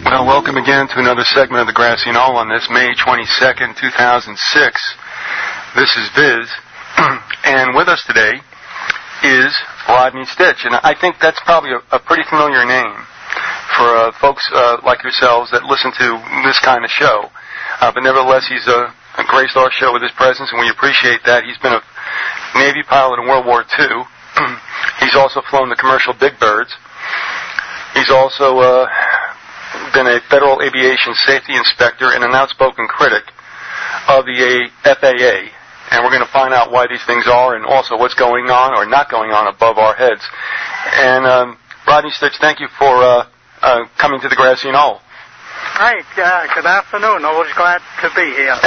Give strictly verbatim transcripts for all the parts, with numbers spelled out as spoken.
Well, welcome again to another segment of the Grassy Knoll on this May twenty-second, two thousand six. This is Viz, and with us today is Rodney Stitch, and I think that's probably a, a pretty familiar name for uh, folks uh, like yourselves that listen to this kind of show. Uh, but nevertheless, he's uh, graced our show with his presence, and we appreciate that. He's been a Navy pilot in World War Two. He's also flown the commercial Big Birds. He's also uh, been a Federal Aviation Safety Inspector and an outspoken critic of the F A A. And we're going to find out why these things are and also what's going on or not going on above our heads. And um, Rodney Stitch, thank you for uh, uh, coming to the Grassy Knoll. Right. Uh, good afternoon. Always glad to be here.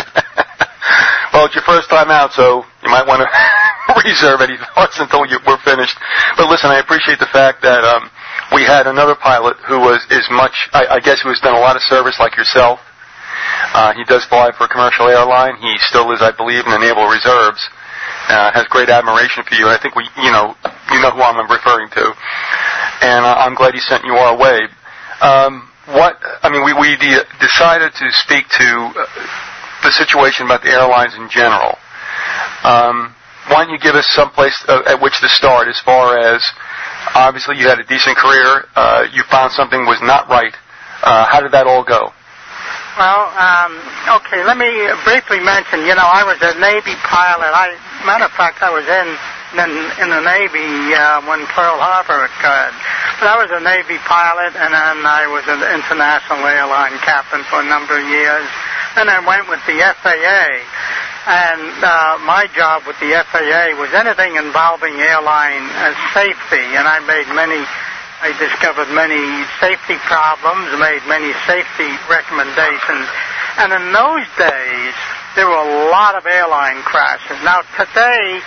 Well, it's your first time out, so you might want to reserve any thoughts until you, we're finished. But listen, I appreciate the fact that um, we had another pilot who was is much, I, I guess, who has done a lot of service like yourself. Uh, he does fly for a commercial airline. He still is, I believe, in the Naval Reserves. Uh, has great admiration for you. I think we, you know, you know who I'm referring to. And uh, I'm glad he sent you our way. Um, what, I mean, we, we de- decided to speak to uh, the situation about the airlines in general. Um, why don't you give us some place uh, at which to start as far as, obviously you had a decent career, uh, you found something was not right. Uh, how did that all go? Well, um, okay, let me briefly mention, you know, I was a Navy pilot. I, matter of fact, I was in in, in the Navy uh, when Pearl Harbor occurred. But I was a Navy pilot, and then I was an international airline captain for a number of years. Then I went with the F A A. And uh, my job with the F A A was anything involving airline uh, safety, and I made many, I discovered many safety problems, made many safety recommendations. And in those days, there were a lot of airline crashes. Now today,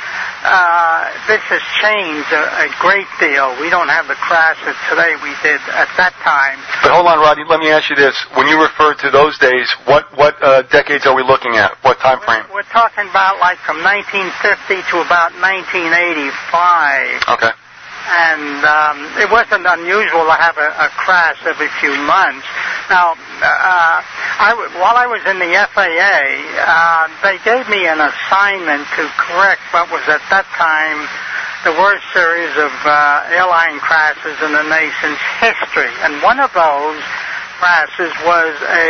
uh, this has changed a, a great deal. We don't have the crashes today we did at that time. But hold on, Rodney, let me ask you this. When you refer to those days, what, what uh, decades are we looking at? What time frame? We're, we're talking about like from nineteen fifty to about nineteen eighty-five. Okay. And um, it wasn't unusual to have a, a crash every few months. Now, uh, I w- while I was in the F A A, uh, they gave me an assignment to correct what was at that time the worst series of uh, airline crashes in the nation's history. And one of those crashes was a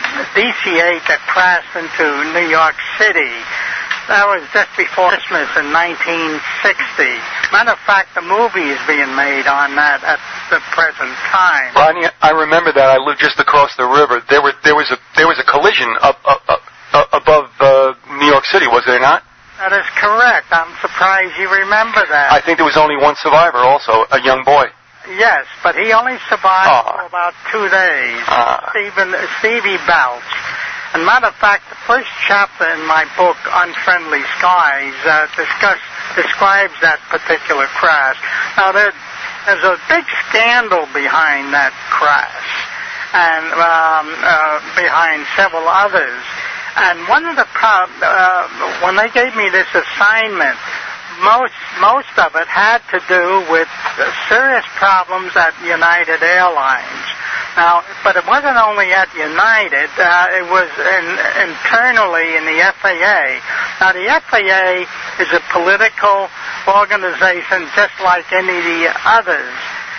D C eight that crashed into New York City. That was just before Christmas in nineteen sixty. Matter of fact, the movie is being made on that at the present time. Rodney, I remember that. I lived just across the river. There was there was a there was a collision up, up, up, up above uh, New York City, was there not? That is correct. I'm surprised you remember that. I think there was only one survivor, also a young boy. Yes, but he only survived Aww. for about two days. Ah. Stephen Stevie Balch. And matter of fact, the first chapter in my book, Unfriendly Skies, uh, discuss, describes that particular crash. Now, there, there's a big scandal behind that crash, and um, uh, behind several others. And one of the pro- uh, when they gave me this assignment, most most of it had to do with serious problems at United Airlines. Now, but it wasn't only at United, uh, it was in, internally in the F A A. Now, the F A A is a political organization just like any of the others.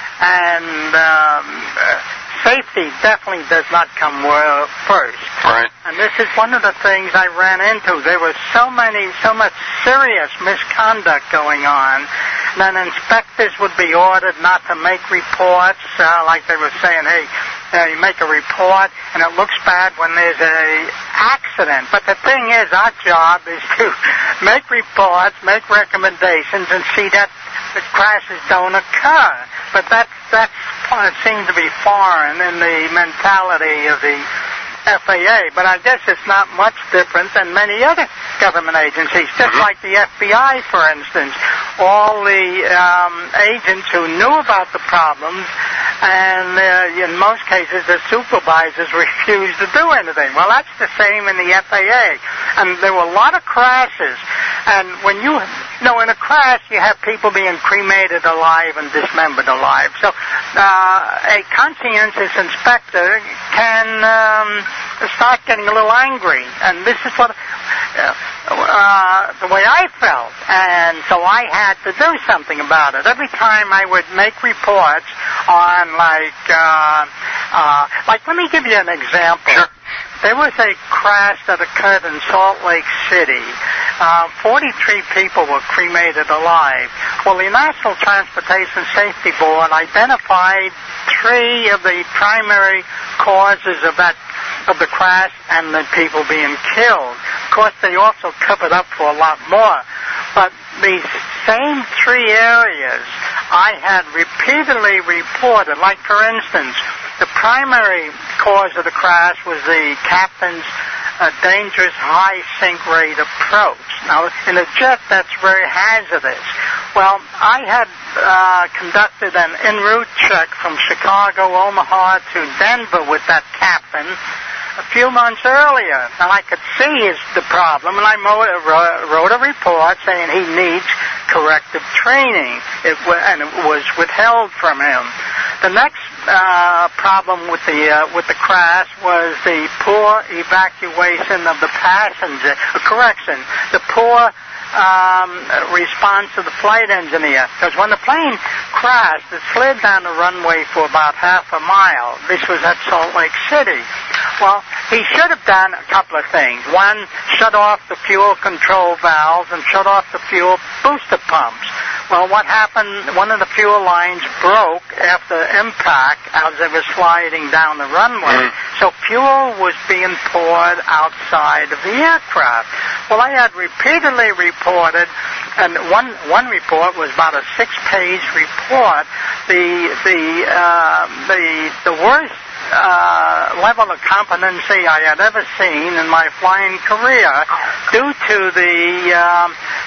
And um, safety definitely does not come well first. Right. And this is one of the things I ran into. There was so many, so much serious misconduct going on. Then inspectors would be ordered not to make reports, uh, like they were saying, hey, uh, you make a report, and it looks bad when there's a accident. But the thing is, our job is to make reports, make recommendations, and see that the crashes don't occur. But that that uh, seems to be foreign in the mentality of the F A A. But I guess it's not much different than many other government agencies, just mm-hmm. like the F B I, for instance. All the um, agents who knew about the problems, and uh, in most cases the supervisors refused to do anything. Well, that's the same in the F A A. And there were a lot of crashes. And when you, you know, in a crash, you have people being cremated alive and dismembered alive. So uh, a conscientious inspector can um, start getting a little angry. And this is what uh, uh, the way I felt. And so I had to do something about it. Every time I would make reports on, like, uh, uh, like, let me give you an example. Sure. There was a crash that occurred in Salt Lake City. Uh, forty-three people were cremated alive. Well, the National Transportation Safety Board identified three of the primary causes of that of the crash and the people being killed. Of course, they also covered up for a lot more. But these same three areas I had repeatedly reported. Like, for instance, the primary cause of the crash was the captain's uh, dangerous high sink rate approach. Now, in a jet, that's very hazardous. Well, I had uh, conducted an en route check from Chicago, Omaha to Denver with that captain a few months earlier, and I could see his, the problem, and I wrote a report saying he needs corrective training, it w- and it was withheld from him. The next uh, problem with the uh, with the crash was the poor evacuation of the passenger. Uh, correction, the poor um, response of the flight engineer. Because when the plane crashed, it slid down the runway for about half a mile. This was at Salt Lake City. Well, he should have done a couple of things. One, shut off the fuel control valves and shut off the fuel booster pumps. Well, what happened, one of the fuel lines broke after impact as they were sliding down the runway. Mm. So fuel was being poured outside of the aircraft. Well, I had repeatedly reported, and one one report was about a six-page report, the the uh, the the worst Uh, level of competency I had ever seen in my flying career due to the um,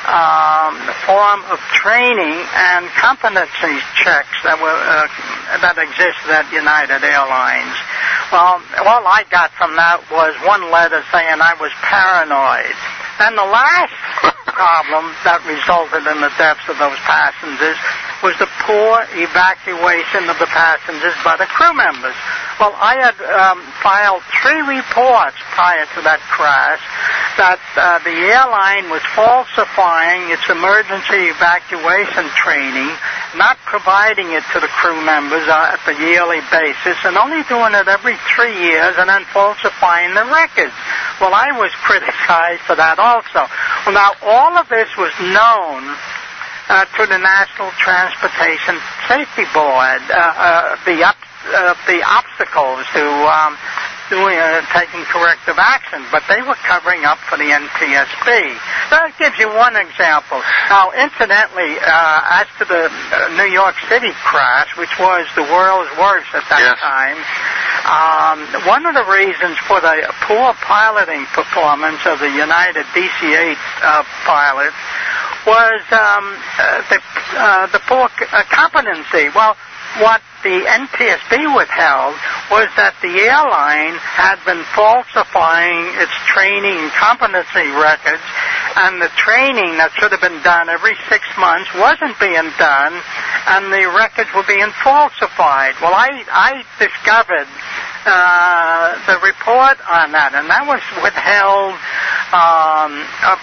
um, form of training and competency checks that were uh, that existed at United Airlines. Well, all I got from that was one letter saying I was paranoid. And the last problem that resulted in the deaths of those passengers was the poor evacuation of the passengers by the crew members. Well, I had um, filed three reports prior to that crash that uh, the airline was falsifying its emergency evacuation training, not providing it to the crew members uh, at the yearly basis, and only doing it every three years and then falsifying the records. Well, I was criticized for that also. Well, now, all of this was known uh, to the National Transportation Safety Board, uh, uh, the up Uh, the obstacles to um, doing uh, taking corrective action, but they were covering up for the N T S B. That gives you one example. Now, incidentally, uh, as to the uh, New York City crash, which was the world's worst at that yes. time, um, one of the reasons for the poor piloting performance of the United D C eight uh, pilots was um, uh, the, uh, the poor c- uh, competency. Well, what the N T S B withheld was that the airline had been falsifying its training and competency records, and the training that should have been done every six months wasn't being done, and the records were being falsified. Well, I, I discovered uh, the report on that, and that was withheld um, uh,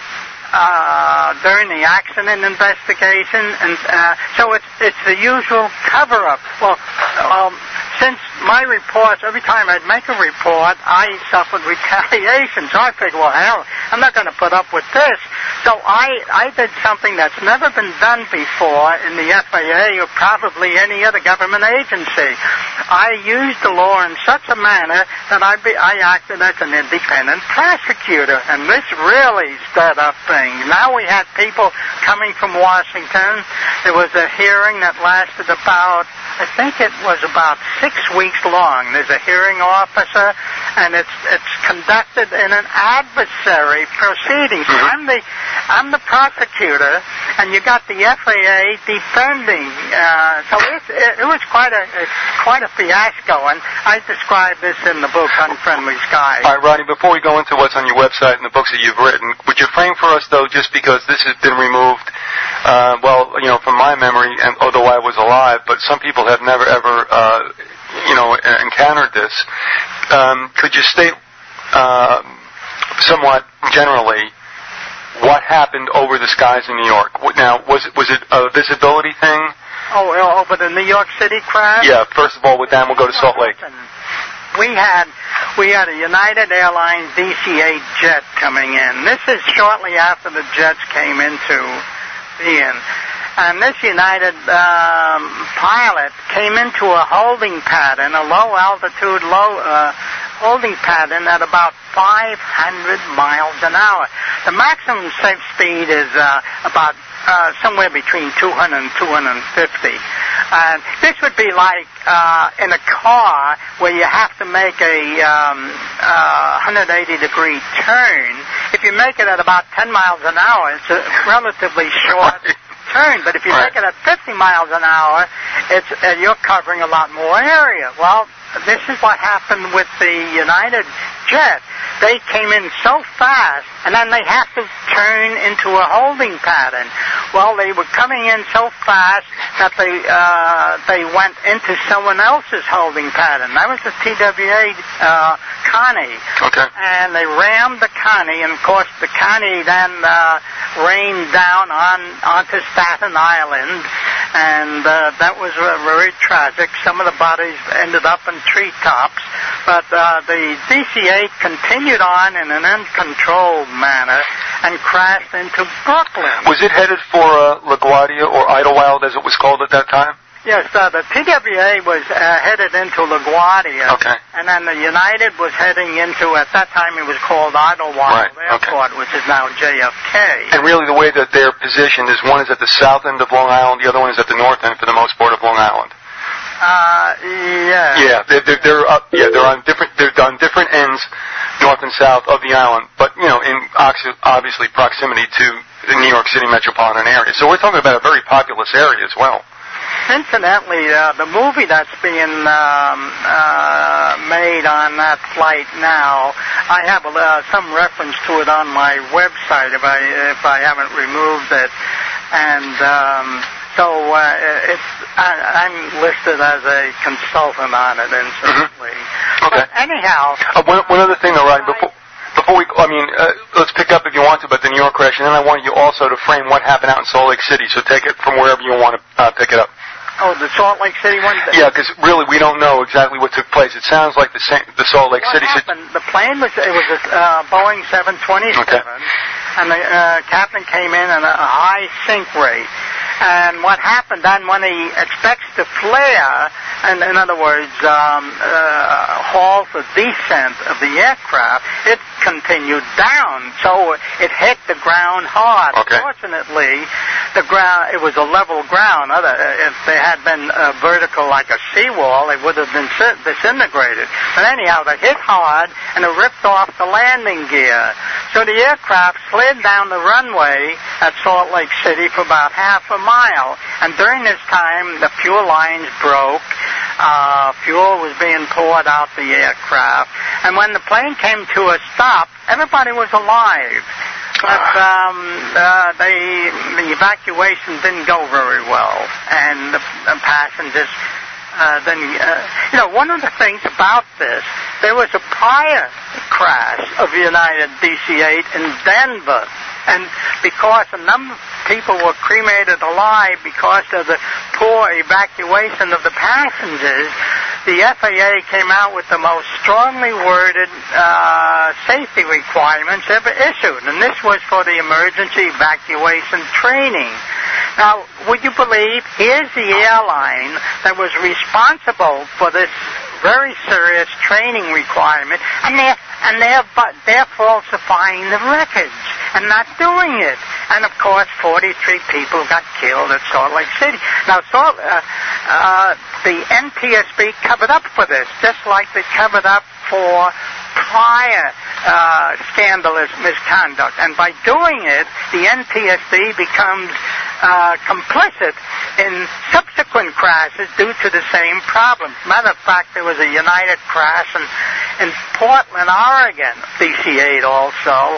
Uh, during the accident investigation, and uh, so it's it's the usual cover-up. Well, um, since my reports, every time I'd make a report, I suffered retaliation. So I figured, well, hell, I'm not going to put up with this. So I I did something that's never been done before in the F A A or probably any other government agency. I used the law in such a manner that I be, I acted as an independent prosecutor, and this really stirred up things. Now we had people coming from Washington. There was a hearing that lasted about, I think it was about six weeks long. There's a hearing officer, and it's it's conducted in an adversary proceeding. So Mm-hmm. I'm the I'm the prosecutor, and you got the F A A defending. Uh, so it, it, it was quite a it's quite a fiasco, and I describe this in the book Unfriendly Skies. All right, Ronnie, before we go into what's on your website and the books that you've written, would you frame for us, though, just because this has been removed, uh, well, you know, from my memory, and although I was alive, but some people have never, ever, uh, you know, encountered this, um, could you state uh, somewhat generally what happened over the skies in New York? Now, was it, was it a visibility thing? Oh, over the New York City crash? Yeah, first of all, with them, we'll go to Salt Lake. We had we had a United Airlines D C eight jet coming in. This is shortly after the jets came into being. And this United um, pilot came into a holding pattern, a low-altitude, low uh, holding pattern at about five hundred miles an hour. The maximum safe speed is uh, about uh, somewhere between two hundred and two hundred fifty. And this would be like uh, in a car where you have to make a um, uh, one hundred eighty degree turn. If you make it at about ten miles an hour, it's a relatively short turn. But if you Right. make it at fifty miles an hour, it's uh, you're covering a lot more area. Well, this is what happened with the United jet. They came in so fast, and then they have to turn into a holding pattern. Well, they were coming in so fast that they uh, they went into someone else's holding pattern. That was the T W A uh, Connie. Okay. And they rammed the Connie, and of course the Connie then uh, rained down on onto Staten Island, and uh, that was uh, very tragic. Some of the bodies ended up in treetops, but uh, the D C eight continued on in an uncontrolled manner and crashed into Brooklyn. Was it headed for uh, LaGuardia or Idlewild, as it was called at that time? Yes, uh, the T W A was uh, headed into LaGuardia, Okay. and then the United was heading into, at that time it was called Idlewild Right, okay. Airport, which is now J F K. And really the way that they're positioned is one is at the south end of Long Island, the other one is at the north end for the most part of Long Island. Uh, yeah. Yeah, they're, they're, they're up, yeah, they're on different, they're on different ends, north and south of the island, but, you know, in obviously proximity to the New York City metropolitan area. So we're talking about a very populous area as well. Incidentally, uh, the movie that's being um, uh, made on that flight now, I have uh, some reference to it on my website if I if I haven't removed it, and um, so uh, it's I, I'm listed as a consultant on it, incidentally. Mm-hmm. Okay. But anyhow, Uh, one, one other thing, though, Rodney, before. Before we, I mean, uh, let's pick up if you want to about the New York crash, and then I want you also to frame what happened out in Salt Lake City. So take it from wherever you want to uh, pick it up. oh, the Salt Lake City one. Yeah, because really we don't know exactly what took place. It sounds like the same, the Salt Lake What City. happened? The plane was it was a uh, Boeing seven twenty-seven, Okay. and the uh, captain came in at a high sink rate. And what happened then when he expects to flare, and in other words, um, uh, halt the descent of the aircraft, it continued down. So it hit the ground hard. Okay. Fortunately, the ground, it was a level ground. Other, if they had been uh, vertical like a seawall, it would have been disintegrated. But anyhow, they hit hard, and it ripped off the landing gear. So the aircraft slid down the runway at Salt Lake City for about half a mile. And during this time, the fuel lines broke. Uh, fuel was being poured out the aircraft. And when the plane came to a stop, everybody was alive. But um, uh, they, the evacuation didn't go very well. And the, the passengers... Uh, then, uh, you know, one of the things about this, there was a prior crash of United D C eight in Denver, and because a number of people were cremated alive because of the poor evacuation of the passengers, the F A A came out with the most strongly worded uh, safety requirements ever issued, and this was for the emergency evacuation training. Now, would you believe, here's the airline that was responsible for this very serious training requirement, and they're, and they're, they're falsifying the records and not doing it. And, of course, forty-three people got killed at Salt Lake City. Now, Salt, uh, uh, the N T S B covered up for this, just like they covered up for prior uh, scandalous misconduct. And by doing it, the N T S B becomes uh, complicit in subsequent crashes due to the same problems. Matter of fact, there was a United crash in, in Portland, Oregon, B C eight also,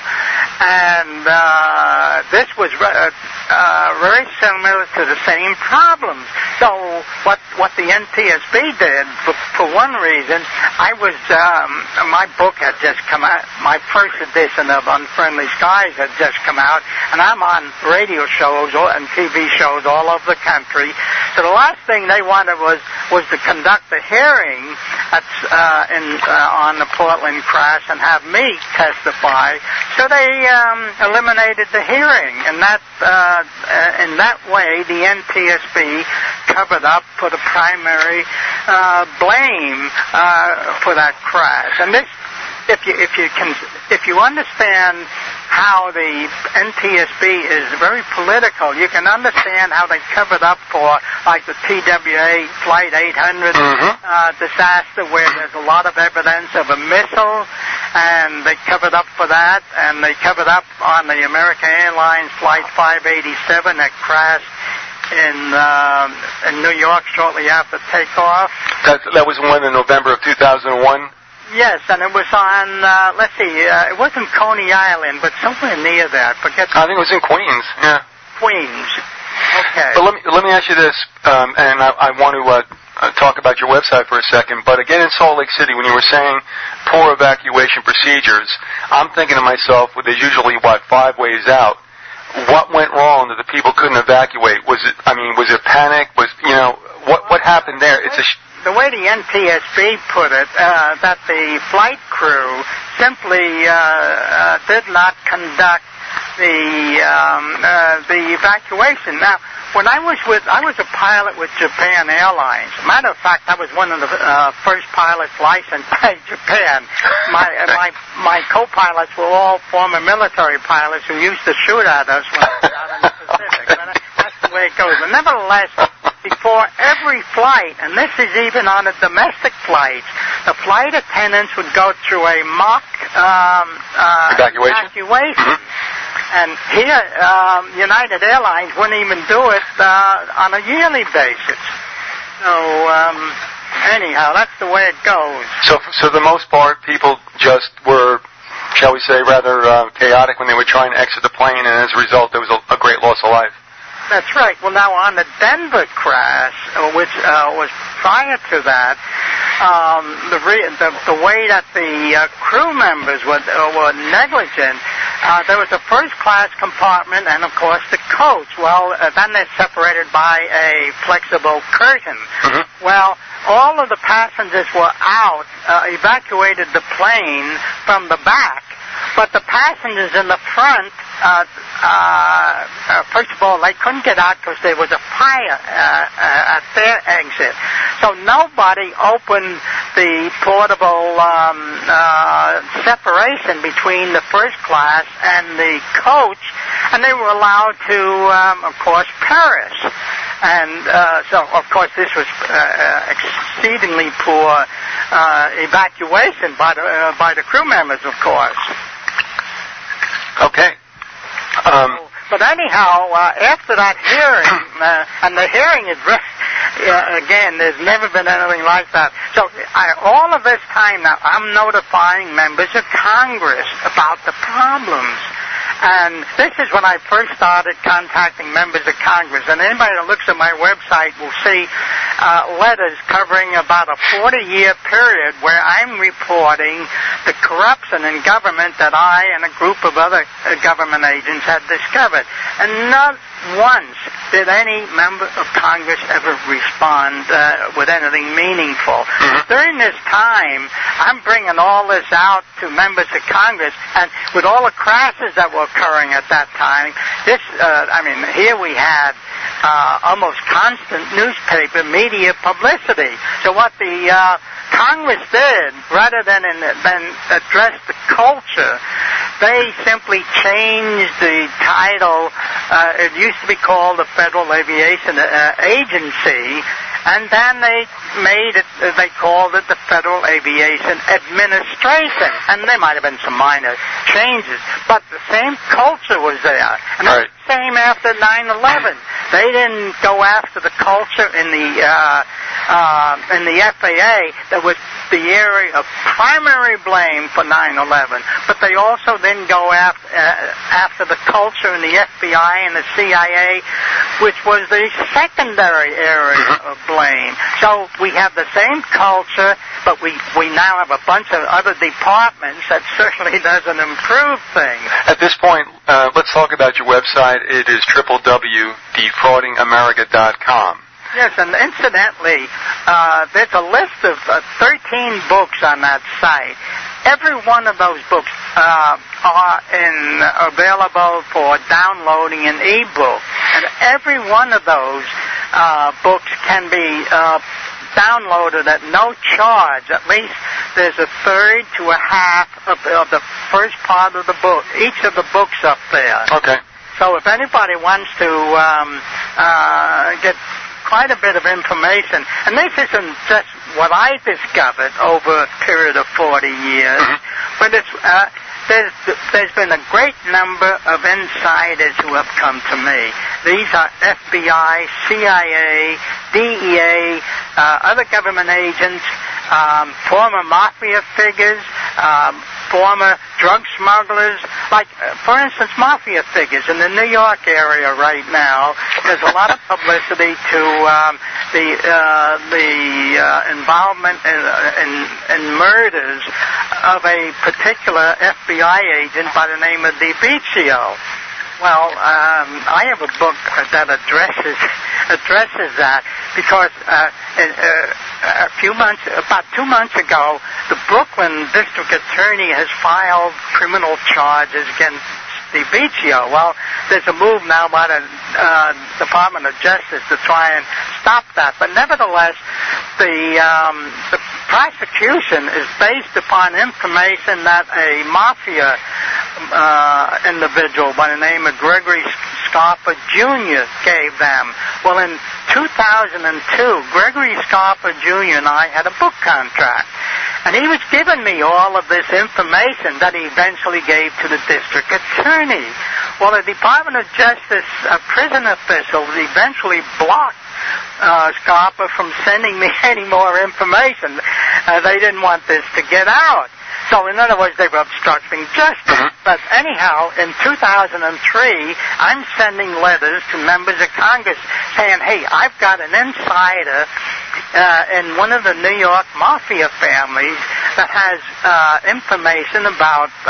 and uh, this was uh, uh, very similar to the same problems. So what what the N T S B did, for, for one reason, I was um, my book had just come out. My first edition of Unfriendly Skies had just come out, and I'm on radio shows and T V shows all over the country. So the last thing they wanted was was to conduct a hearing at, uh, in uh, on the Portland crash and have me testify. So they um, eliminated the hearing, and that uh, in that way the N T S B covered up for the primary uh, blame uh, for that crash. And this, if you if you can if you understand how the N T S B is very political, you can understand how they covered up for, like, the T W A Flight eight hundred mm-hmm. uh, disaster, where there's a lot of evidence of a missile, and they covered up for that, and they covered up on the American Airlines Flight five eighty-seven that crashed in uh, in New York shortly after takeoff. That, that was when, in November of two thousand one? Yes, and it was on, uh, let's see, uh, it wasn't Coney Island, but somewhere near that. Forget. I think it was in Queens, yeah. Queens. Okay. But let me, let me ask you this, um, and I, I want to uh, talk about your website for a second, but again in Salt Lake City, when you were saying poor evacuation procedures, I'm thinking to myself, well, there's usually, what, five ways out. What went wrong that the people couldn't evacuate? Was it, I mean, was it panic? Was, you know, what, what happened there? It's a... Sh- The way the N T S B put it, uh, that the flight crew simply uh, uh, did not conduct the um, uh, the evacuation. Now, when I was with, I was a pilot with Japan Airlines. Matter of fact, I was one of the uh, first pilots licensed by Japan. My uh, my my co-pilots were all former military pilots who used to shoot at us when we were out in the Pacific. But that's the way it goes. But nevertheless, before every flight, and this is even on a domestic flight, the flight attendants would go through a mock um, uh, evacuation. evacuation. Mm-hmm. And here, um, United Airlines wouldn't even do it uh, on a yearly basis. So, um, anyhow, that's the way it goes. So, so for the most part, people just were, shall we say, rather uh, chaotic when they were trying to exit the plane, and as a result, there was a, a great loss of life. That's right. Well, now on the Denver crash, which uh, was prior to that, um, the, re- the the way that the uh, crew members were uh, were negligent, uh, there was a first class compartment and, of course, the coach. Well, uh, then they're separated by a flexible curtain. Mm-hmm. Well, all of the passengers were out, uh, evacuated the plane from the back. But the passengers in the front, uh, uh, uh, first of all, they couldn't get out because there was a fire uh, uh, at their exit. So nobody opened the portable um, uh, separation between the first class and the coach, and they were allowed to, um, of course, perish. And uh, so, of course, this was uh, exceedingly poor uh, evacuation by the, uh, by the crew members, of course. Okay. Um, but anyhow, uh, after that hearing, uh, and the hearing is, uh, again, there's never been anything like that. So I, all of this time now, I'm notifying members of Congress about the problems. And this is when I first started contacting members of Congress. And anybody that looks at my website will see uh, letters covering about a forty-year period where I'm reporting the corruption in government that I and a group of other uh, government agents had discovered. And not once did any member of Congress ever respond uh, with anything meaningful. Mm-hmm. During this time, I'm bringing all this out to members of Congress, and with all the crashes that were occurring at that time, this, uh, I mean, here we had uh, almost constant newspaper media publicity. So what the uh, Congress did, rather than, in, than address the culture, they simply changed the title. Uh, it used to be called the Federal Aviation uh, Agency, And then they made it, they called it the Federal Aviation Administration. And there might have been some minor changes, but the same culture was there. And right. the same after nine eleven. They didn't go after the culture in the uh, uh, in the F A A that was the area of primary blame for nine eleven, but they also didn't go after, uh, after the culture in the F B I and the C I A, which was the secondary area of blame. So we have the same culture, but we, we now have a bunch of other departments that certainly doesn't improve things. At this point, uh, let's talk about your website. It is w w w dot defrauding america dot com. Yes, and incidentally, uh, there's a list of uh, thirteen books on that site. Every one of those books uh, are in, available for downloading in e-book, and every one of those uh, books can be uh, downloaded at no charge. At least there's a third to a half of, of the first part of the book, each of the books up there. Okay. So if anybody wants to um, uh, get quite a bit of information, and this isn't just what I discovered over a period of forty years, mm-hmm. but it's uh, there's there's been a great number of insiders who have come to me. These are F B I, C I A, D E A, uh, other government agents, um, former mafia figures, um, former drug smugglers, like, uh, for instance, mafia figures in the New York area right now. There's a lot of publicity to um, the uh, the uh, involvement in, in, in murders of a particular F B I agent by the name of DiBiccio. Well, um, I have a book that addresses addresses that because uh, uh, a few months, about two months ago, the Brooklyn District Attorney has filed criminal charges against DiBiccio. Well, there's a move now by the uh, Department of Justice to try and stop that. But nevertheless, the um, the prosecution is based upon information that a mafia uh, individual by the name of Gregory Scarpa Junior gave them. Well, in two thousand two, Gregory Scarpa Junior and I had a book contract. And he was giving me all of this information that he eventually gave to the district attorney. Well, the Department of Justice uh, prison officials eventually blocked uh, Scarpa from sending me any more information. Uh, they didn't want this to get out. So, in other words, they were obstructing justice. Mm-hmm. But anyhow, in two thousand three, I'm sending letters to members of Congress saying, hey, I've got an insider uh, in one of the New York mafia families that has uh, information about uh,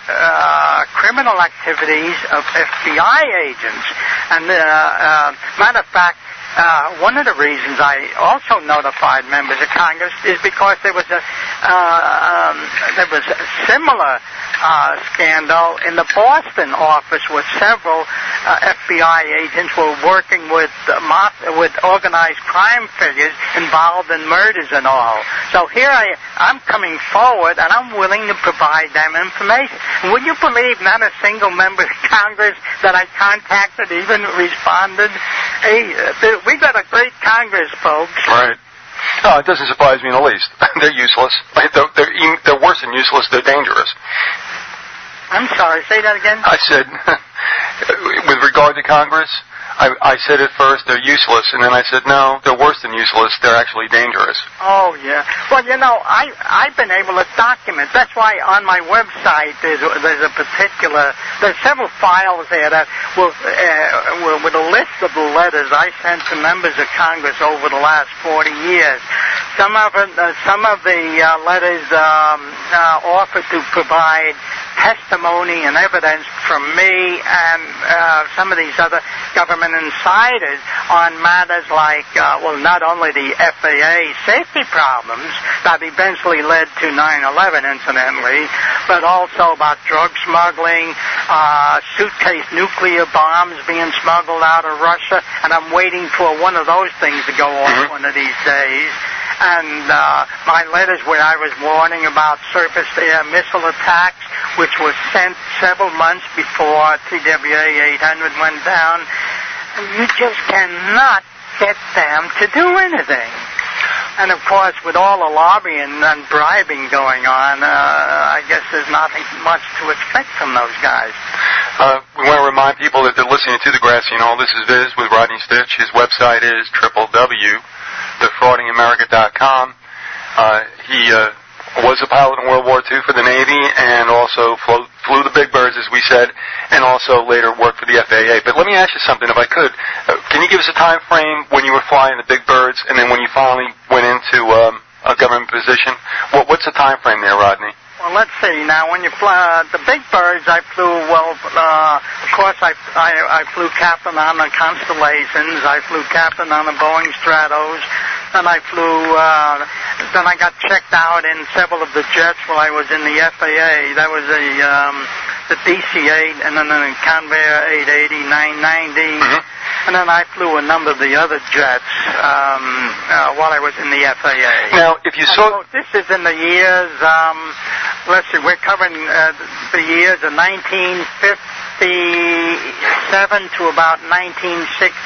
uh, criminal activities of F B I agents. And, uh, uh, matter of fact, Uh, one of the reasons I also notified members of Congress is because there was a uh, um, there was a similar uh, scandal in the Boston office where several uh, F B I agents were working with uh, mob- with organized crime figures involved in murders and all. So here I I'm coming forward and I'm willing to provide them information. And would you believe not a single member of Congress that I contacted even responded? Hey, uh, we got a great Congress, folks. Right. Oh, it doesn't surprise me in the least. They're useless. They're, they're, they're worse than useless. They're dangerous. I'm sorry. Say that again. I said, with regard to Congress, I, I said at first they're useless, and then I said, no, they're worse than useless. They're actually dangerous. Oh, yeah. Well, you know, I, I've been able to document. That's why on my website there's, there's a particular, there's several files there that will, uh, with a list of the letters I sent to members of Congress over the last forty years. Some of it, uh, some of the uh, letters um, uh, offer to provide testimony and evidence from me and uh, some of these other government insiders on matters like, uh, well, not only the F A A safety problems that eventually led to nine eleven, incidentally, but also about drug smuggling, uh, suitcase nuclear bombs being smuggled out of Russia, and I'm waiting for one of those things to go off mm-hmm. one of these days. And uh, my letters where I was warning about surface-to-air missile attacks, which was sent several months before T W A eight hundred went down. You just cannot get them to do anything. And, of course, with all the lobbying and bribing going on, uh, I guess there's nothing much to expect from those guys. Uh, we want to remind people that they're listening to the Grassy Knoll. This is Viz with Rodney Stitch. His website is w w w dot defrauding america dot com. Uh, he uh, was a pilot in World War Two for the Navy and also flew, flew the Big Birds, as we said, and also later worked for the F A A. But let me ask you something, if I could. Uh, can you give us a time frame when you were flying the Big Birds and then when you finally went into um, a government position? What, what's the time frame there, Rodney? Well, let's see. Now, when you fly uh, the Big Birds, I flew, well, uh, of course, I, I, I flew captain on the Constellations. I flew captain on the Boeing Stratos. Then I flew, uh, then I got checked out in several of the jets while I was in the F A A. That was a, um, the D C eight and then the Convair eight eighty, nine ninety. Mm-hmm. And then I flew a number of the other jets um, uh, while I was in the F A A. Now, if you saw... So this is in the years, um, let's see, we're covering uh, the years of nineteen fifty-seven to about nineteen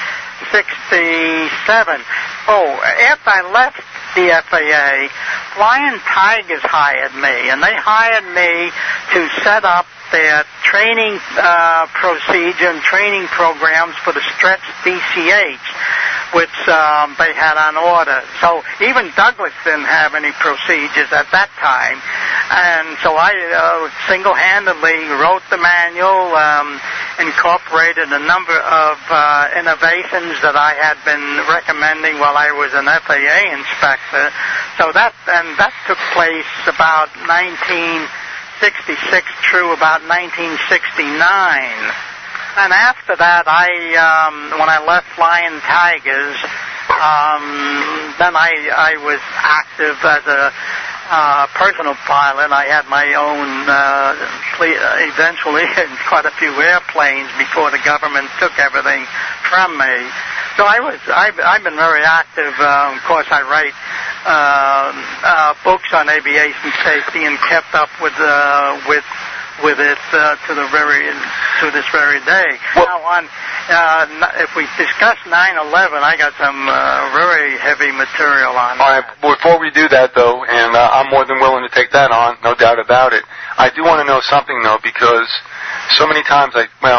sixty-seven. Oh, after I left the F A A, Flying Tigers hired me, and they hired me to set up their training uh, procedure and training programs for the Stretch D C H, which um, they had on order. So even Douglas didn't have any procedures at that time. And so I uh, single-handedly wrote the manual, um, incorporated a number of uh, innovations that I had been recommending while I was an F A A inspector. So that, and that took place about nineteen sixty-six through about nineteen sixty-nine. And after that, I, um, when I left Flying Tigers, um, then I, I was active as a uh, personal pilot. I had my own, uh, fleet, eventually, quite a few airplanes before the government took everything from me. So I was, I've, I've been very active. Uh, of course, I write uh, uh, books on aviation safety and kept up with uh, with with it uh, to the very to this very day. Well, now, on uh, if we discuss nine eleven, I got some uh, very heavy material on. All right. Before we do that, though, and uh, I'm more than willing to take that on, no doubt about it. I do want to know something, though, because so many times I well,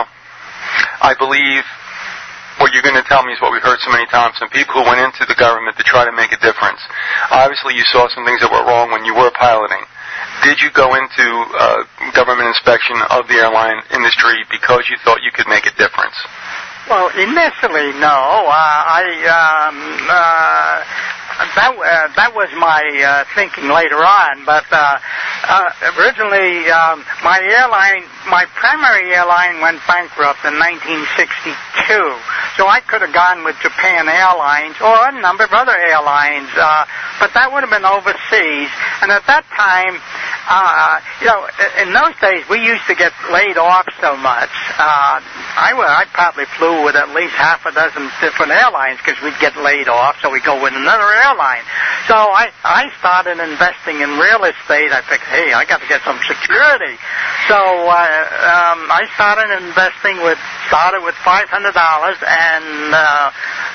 I believe. What you're going to tell me is what we've heard so many times from people who went into the government to try to make a difference. Obviously, you saw some things that were wrong when you were piloting. Did you go into uh, government inspection of the airline industry because you thought you could make a difference? Well, initially, no. Uh, I um, uh, that uh, that was my uh, thinking later on, but uh, uh, originally um, my airline, my primary airline, went bankrupt in nineteen sixty-two. So I could have gone with Japan Airlines or a number of other airlines, uh, but that would have been overseas. And at that time, uh, you know, in those days we used to get laid off so much. Uh, I, I probably flew with at least half a dozen different airlines because we'd get laid off, so we'd go with another airline. So I, I started investing in real estate. I figured, hey, I got to get some security. So uh, um, I started investing with, started with five hundred dollars, and, uh,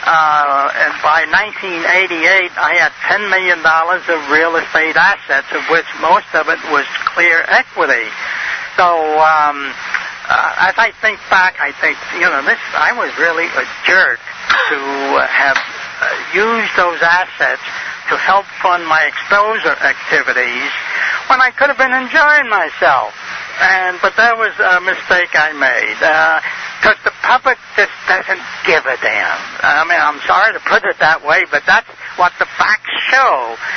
uh, and by nineteen eighty-eight, I had ten million dollars of real estate assets, of which most of it was clear equity. So, um, Uh, as I think back, I think, you know, this, I was really a jerk to uh, have uh, used those assets to help fund my exposure activities when I could have been enjoying myself. And, but that was a mistake I made. Because uh, the public just doesn't give a damn. I mean, I'm sorry to put it that way, but that's what the facts show.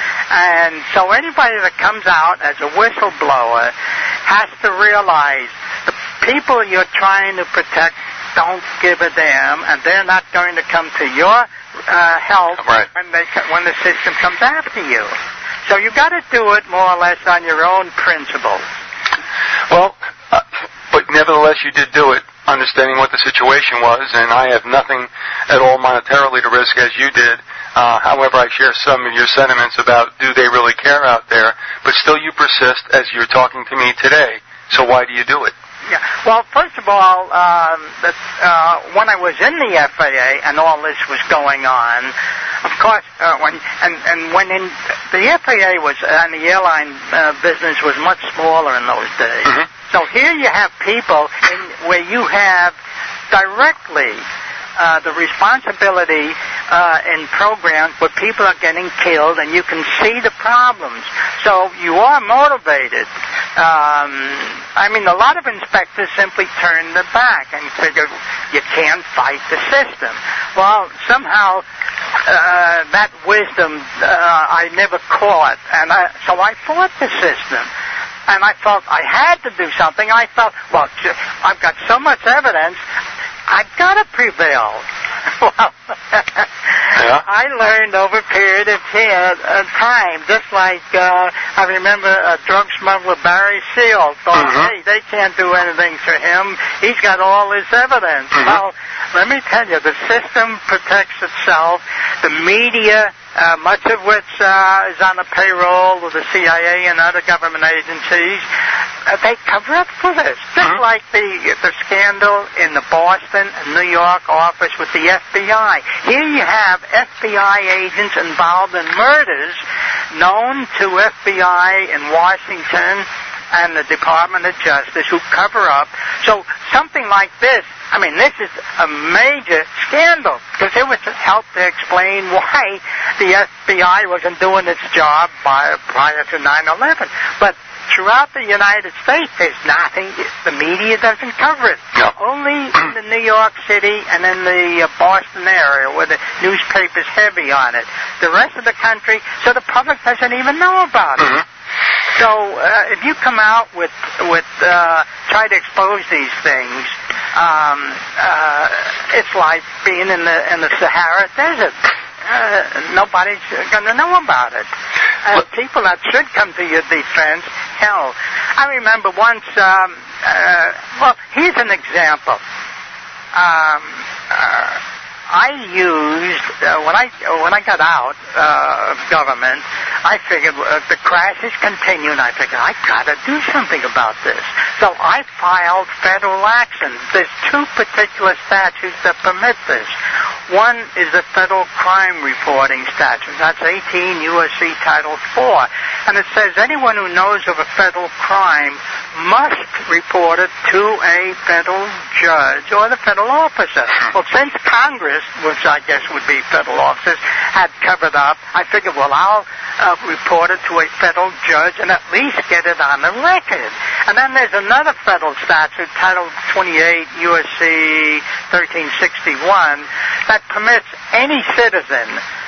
And so anybody that comes out as a whistleblower has to realize the people you're trying to protect don't give a damn, and they're not going to come to your uh, help right. when they when the system comes after you. So you got to do it more or less on your own principles. Well, uh, but nevertheless, you did do it, understanding what the situation was, and I have nothing at all monetarily to risk as you did. Uh, however, I share some of your sentiments about do they really care out there, but still you persist as you're talking to me today. So why do you do it? Yeah. Well, first of all, um, that, uh, when I was in the F A A and all this was going on, of course, uh, when and and when in the F A A was and the airline uh, business was much smaller in those days. Mm-hmm. So here you have people in, where you have directly uh, the responsibility uh, in programs where people are getting killed, and you can see the problems. So you are motivated. Um, I mean, a lot of inspectors simply turn their back and figure you can't fight the system. Well, somehow uh, that wisdom uh, I never caught, and I, so I fought the system. And I felt I had to do something. I felt, well, I've got so much evidence, I've got to prevail. Well, yeah. I learned over a period of time, just like uh, I remember a drug smuggler, Barry Seal, thought, mm-hmm. hey, they can't do anything to him. He's got all this evidence. Mm-hmm. Well, let me tell you, the system protects itself. The media, uh, much of which uh, is on the payroll of the C I A and other government agencies, uh, they cover up for this. Just mm-hmm. like the the scandal in the Boston and New York office with the F B I. Here you have F B I agents involved in murders known to F B I in Washington and the Department of Justice who cover up. So something like this, I mean, this is a major scandal because it was to help to explain why the F B I wasn't doing its job by, prior to nine eleven. But throughout the United States, there's nothing, the media doesn't cover it. No. Only in the New York City and in the uh, Boston area where the newspaper's heavy on it. The rest of the country, so the public doesn't even know about it. Mm-hmm. So uh, if you come out with, with uh, try to expose these things, um, uh, it's like being in the, in the Sahara Desert. Uh, nobody's going to know about it. And what? People that should come to your defense, hell. I remember once, um, uh, well, here's an example. Um, uh, I used, uh, when I when I got out uh, of government, I figured uh, the crash is continuing. I figured, I got to do something about this. So I filed federal action. There's two particular statutes that permit this. One is the Federal Crime Reporting Statute. That's eighteen U S C Title four. And it says anyone who knows of a federal crime must report it to a federal judge or the federal officer. Well, since Congress, which I guess would be federal officers, had covered up, I figured, well, I'll uh, report it to a federal judge and at least get it on the record. And then there's another federal statute, Title twenty-eight U S C thirteen sixty-one, that permits any citizen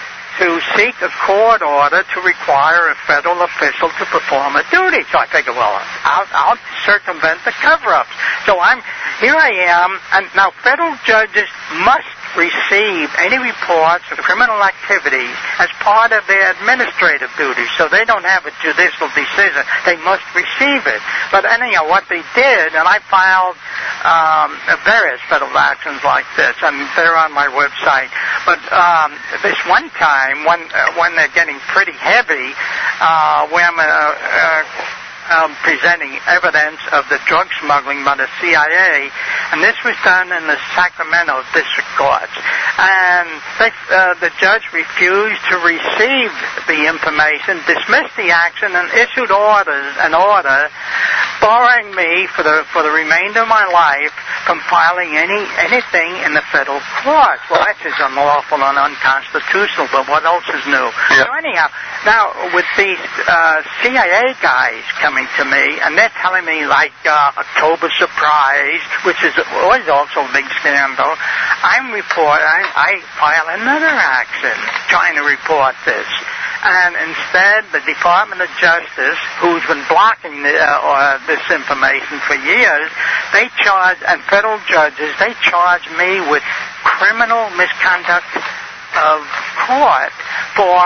to seek a court order to require a federal official to perform a duty. So I figured, well, I'll, I'll circumvent the cover-ups. So I'm here I am, and now federal judges must receive any reports of criminal activities as part of their administrative duties. So they don't have a judicial decision. They must receive it. But anyhow, what they did, and I filed um, various federal actions like this, and they're on my website. But um, this one time, when uh, when they're getting pretty heavy, uh, when I'm uh, uh, Um, presenting evidence of the drug smuggling by the C I A, and this was done in the Sacramento District Courts. And they, uh, the judge refused to receive the information, dismissed the action, and issued orders, an order barring me for the for the remainder of my life from filing any anything in the federal courts. Well, that is unlawful and unconstitutional, but what else is new? Yeah. So anyhow, now with these uh, C I A guys coming to me, and they're telling me like uh, October Surprise, which is was also a big scandal, I'm report I, I file another action trying to report this. And instead, the Department of Justice, who's been blocking the, uh, uh, this information for years, they charge, and federal judges, they charge me with criminal misconduct of court for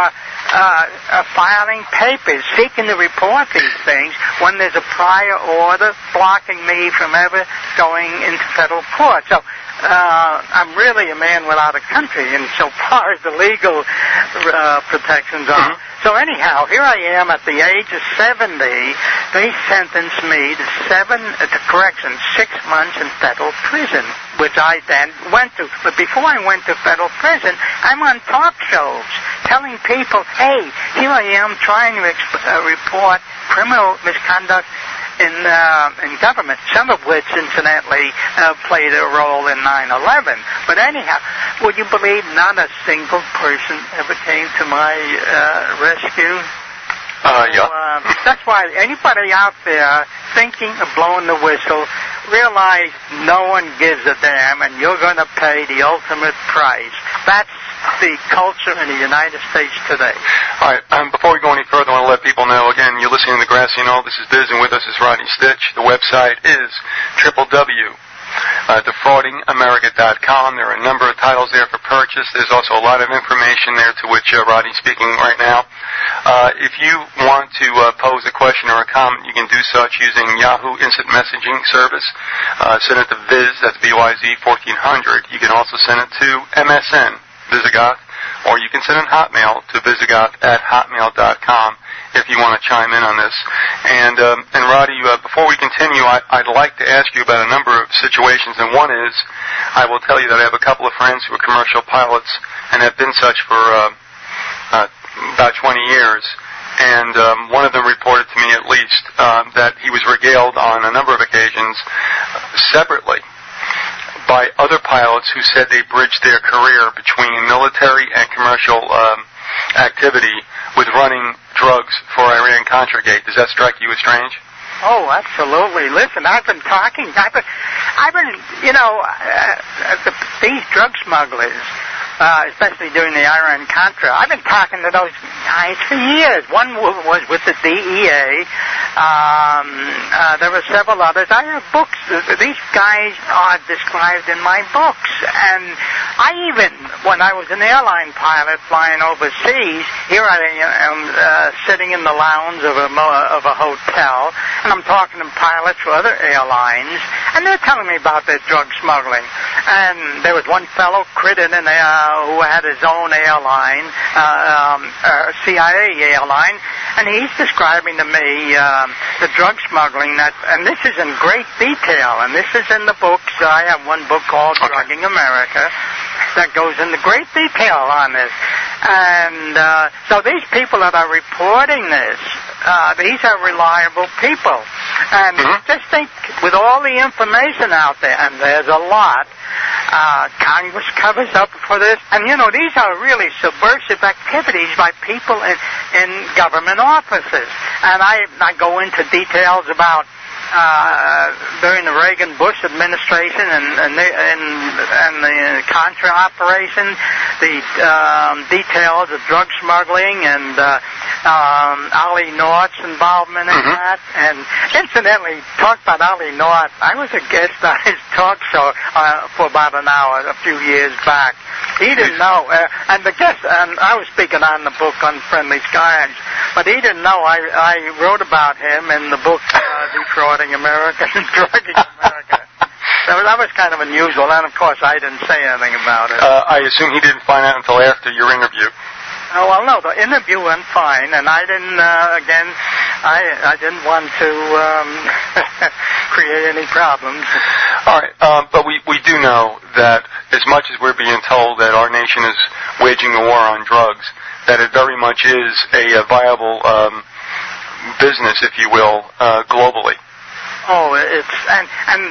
uh, uh, filing papers seeking to report these things when there's a prior order blocking me from ever going into federal court. So uh, I'm really a man without a country insofar as the legal uh, protections are. Mm-hmm. So anyhow, here I am at the age of seventy. They sentenced me to seven, uh, to correction, six months in federal prison, which I then went to. But before I went to federal prison, I'm on talk shows telling people, hey, here I am trying to exp- uh, report criminal misconduct in uh, in government, some of which, incidentally, uh, played a role in nine eleven. But anyhow, would you believe not a single person ever came to my uh, rescue? Uh, yeah. So, uh, that's why anybody out there thinking of blowing the whistle, realize no one gives a damn, and you're going to pay the ultimate price. That's the culture in the United States today. All right. Um, before we go any further, I want to let people know, again, you're listening to the Grassy Knoll. This is Biz, and with us is Rodney Stitch. The website is w w w dot defrauding america dot com. There are a number of titles there for purchase. There's also a lot of information there to which uh, Rodney's speaking right now. Uh, if you want to uh, pose a question or a comment, you can do such using Yahoo Instant Messaging Service. Uh, send it to Viz, that's B Y Z fourteen hundred. You can also send it to M S N, Visigoth, or you can send it Hotmail to visigoth at hotmail dot com if you want to chime in on this. And um, and Roddy, uh, before we continue, I, I'd like to ask you about a number of situations. And one is, I will tell you that I have a couple of friends who are commercial pilots and have been such for uh, uh, about twenty years. And um, one of them reported to me, at least, uh, that he was regaled on a number of occasions separately by other pilots who said they bridged their career between military and commercial um, activity with running drugs for Iran-Contra Gate. Does that strike you as strange? Oh, absolutely. Listen, I've been talking, I've been, I've been you know, uh, the, these drug smugglers, uh, especially during the Iran-Contra, I've been talking to those guys for years. One w- was with the D E A. Um, uh, there were several others. I have books. These guys are described in my books. And I even, when I was an airline pilot flying overseas, here I am uh, sitting in the lounge of a, of a hotel, and I'm talking to pilots for other airlines, and they're telling me about their drug smuggling. And there was one fellow, Crittenden, uh, who had his own airline, uh, um, uh, C I A airline, and he's describing to me um, the drug smuggling that, and this is in great detail, and this is in the books. I have one book called okay. Drugging America that goes into great detail on this. And uh, so these people that are reporting this, uh, these are reliable people. And mm-hmm. just think, with all the information out there, and there's a lot, Uh, Congress covers up for this. And, you know, these are really subversive activities by people in, in government offices. And I, I go into details about uh, during the Reagan-Bush administration and, and, the, and, and the Contra operation, the um, details of drug smuggling and uh, um, Ollie North's involvement in mm-hmm. that. And incidentally, talk about Ollie North, I was a guest on his talk show uh, for about an hour a few years back. He didn't know, uh, and the guest, and I was speaking on the book Unfriendly Skies, but he didn't know I, I wrote about him in the book uh, Defrauding America and Drugging America. So that was kind of unusual, and of course I didn't say anything about it. Uh, I assume he didn't find out until after your interview. Oh, well, no, the interview went fine, and I didn't, uh, again, I I didn't want to um, create any problems. All right, um, but we, we do know that as much as we're being told that our nation is waging a war on drugs, that it very much is a, a viable um, business, if you will, uh, globally. Oh, it's, and, and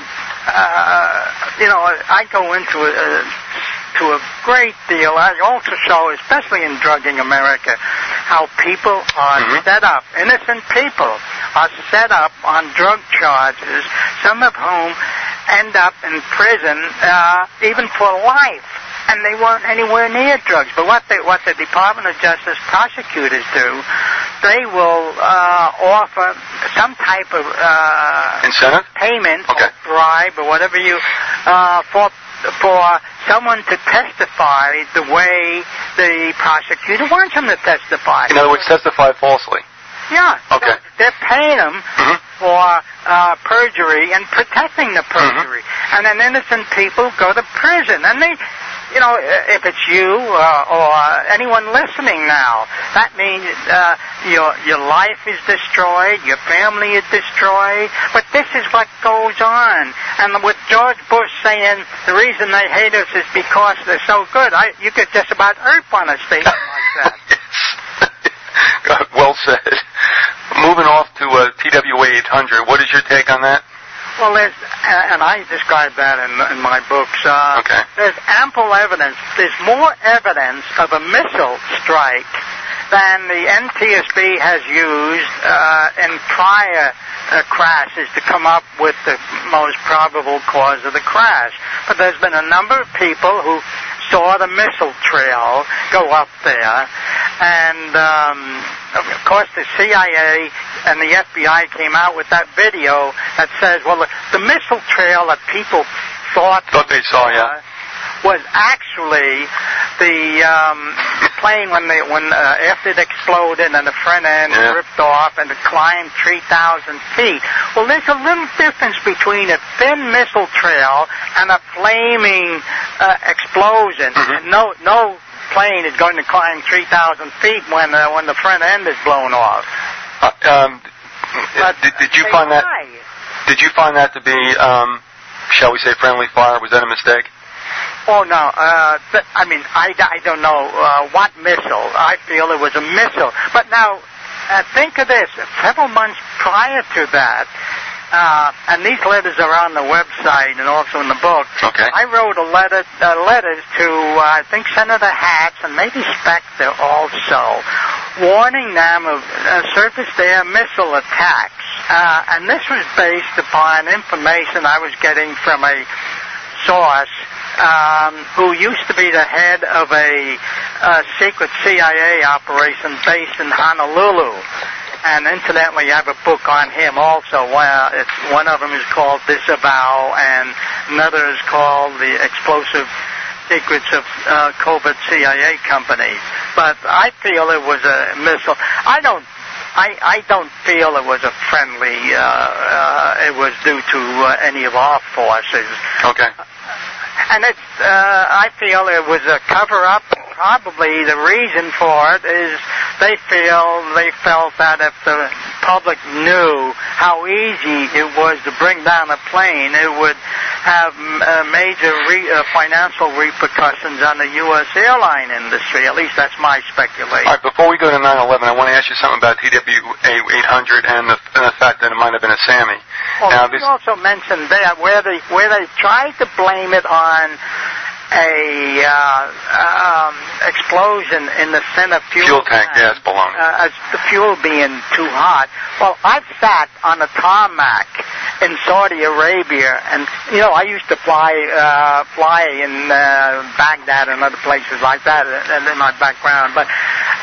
uh, you know, I go into it uh, to a great deal. I also show, especially in Drugging America, how people are mm-hmm. set up, innocent people are set up on drug charges, some of whom end up in prison uh, even for life. And they weren't anywhere near drugs. But what, they, what the Department of Justice prosecutors do, they will uh, offer some type of uh, incentive, payment, okay. or bribe, or whatever you, uh, for for someone to testify the way the prosecutor wants him to testify. In other words, testify falsely. Yeah. Okay. So they're paying him mm-hmm. for uh, perjury and protecting the perjury. Mm-hmm. And then innocent people go to prison. And they, you know, if it's you uh, or anyone listening now, that means uh, your your life is destroyed, your family is destroyed. But this is what goes on. And with George Bush saying the reason they hate us is because they're so good, I, you could just about earth on a statement like that. Yes. Well said. Moving off to uh, T W A eight hundred, what is your take on that? Well, there's, and I describe that in, in my books. Uh, okay. There's ample evidence. There's more evidence of a missile strike than the N T S B has used uh, in prior uh, crashes to come up with the most probable cause of the crash. But there's been a number of people who saw the missile trail go up there, and um, of course the C I A and the F B I came out with that video that says, well, the, the missile trail that people thought thought they saw, yeah, was actually the um, plane when they when uh, after it exploded and the front end yeah. ripped off and it climbed three thousand feet. Well, there's a little difference between a thin missile trail and a flaming uh, explosion. Mm-hmm. And no, no plane is going to climb three thousand feet when uh, when the front end is blown off. Uh, um, did, did you find that? Lie. Did you find that to be, um, shall we say, friendly fire? Was that a mistake? Oh, no. Uh, th- I mean, I, I don't know uh, what missile. I feel it was a missile. But now, uh, think of this. Several months prior to that, uh, and these letters are on the website and also in the book. Okay. I wrote a letter, uh, letters to, uh, I think, Senator Hatch and maybe Specter also, warning them of uh, surface-to-air missile attacks. Uh, and this was based upon information I was getting from a source Um, who used to be the head of a, a secret C I A operation based in Honolulu. And incidentally, I have a book on him also. Well, it's, one of them is called Disavow, and another is called The Explosive Secrets of uh, Covert C I A Companies. But I feel it was a missile. I don't I, I don't feel it was a friendly, uh, uh, it was due to uh, any of our forces. Okay. And it's, uh, I feel it was a cover-up. Probably the reason for it is they feel, they felt that if the public knew how easy it was to bring down a plane, it would have uh, major re- uh, financial repercussions on the U S airline industry. At least that's my speculation. All right, before we go to nine eleven, I want to ask you something about T W A eight hundred and the, and the fact that it might have been a SAMI. Well, now, you this also mentioned that where they where they tried to blame it on a uh, um, explosion in the center fuel, fuel tank, gas balloon, uh, as the fuel being too hot. Well, I've sat on a tarmac in Saudi Arabia, and you know I used to fly uh, fly in uh, Baghdad and other places like that, and in my background, but.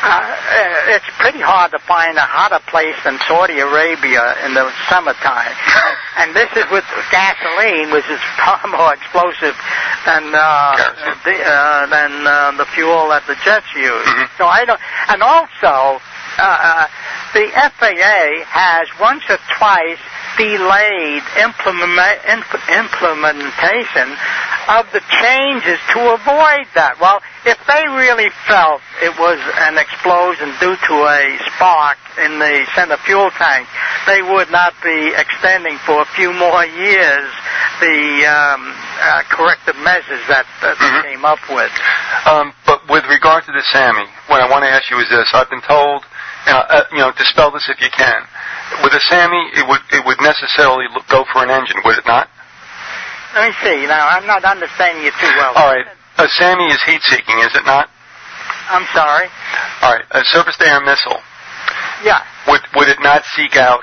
Uh, it's pretty hard to find a hotter place than Saudi Arabia in the summertime. And this is with gasoline, which is far more explosive than uh, the, uh, than uh, the fuel that the jets use. Mm-hmm. So I don't. And also, uh, uh, the F A A has once or twice delayed implement, imp- implementation of the changes to avoid that. Well, if they really felt it was an explosion due to a spark in the center fuel tank, they would not be extending for a few more years the um, uh, corrective measures that, that mm-hmm. they came up with. Um, but with regard to the SAMI, what I want to ask you is this. I've been told, uh, uh, you know, dispel this if you can. With a SAMI, it would it would necessarily look, go for an engine, would it not? Let me see. Now, I'm not understanding you too well. All right. A SAMI is heat-seeking, is it not? I'm sorry? All right. A surface-to-air missile. Yeah. Would would it not seek out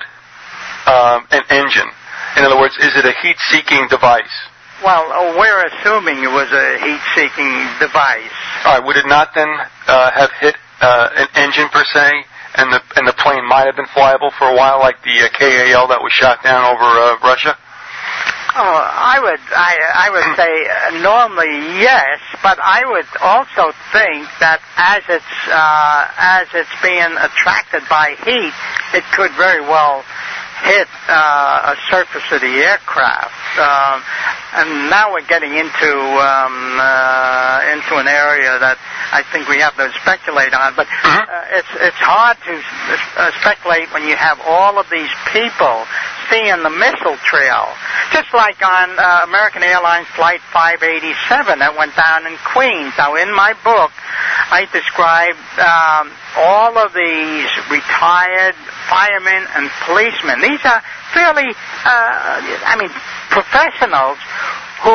um, an engine? In other words, is it a heat-seeking device? Well, uh, we're assuming it was a heat-seeking device. All right. Would it not then uh, have hit uh, an engine per se, and the and the plane might have been flyable for a while, like the uh, K A L that was shot down over uh, Russia? Oh, I would, I, I would say uh, normally yes, but I would also think that as it's uh, as it's being attracted by heat, it could very well hit uh, a surface of the aircraft. Um, and now we're getting into um, uh, into an area that I think we have to speculate on. But uh, it's it's hard to uh, speculate when you have all of these people seeing the missile trail. Just like on uh, American Airlines Flight five eighty-seven that went down in Queens. Now, in my book, I describe um, all of these retired firemen and policemen. These are fairly, uh, I mean, professionals who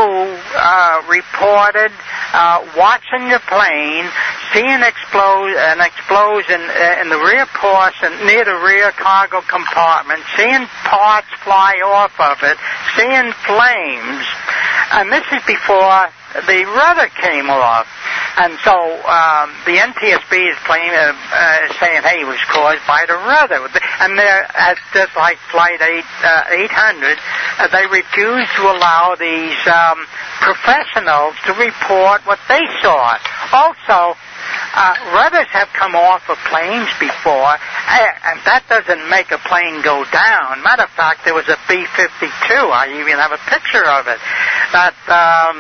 uh, reported uh, watching the plane, seeing explode, an explosion in the rear portion near the rear cargo compartment, seeing parts fly off of it, seeing flames, and this is before the rudder came off. And so um, the N T S B is claiming, uh, uh, saying, hey, it was caused by the rudder. And they're, at just like Flight eight, uh, eight hundred, uh, they refuse to allow these um, professionals to report what they saw. Also, Uh, rudders have come off of planes before, and that doesn't make a plane go down. Matter of fact, there was a B fifty-two, I even have a picture of it, that um,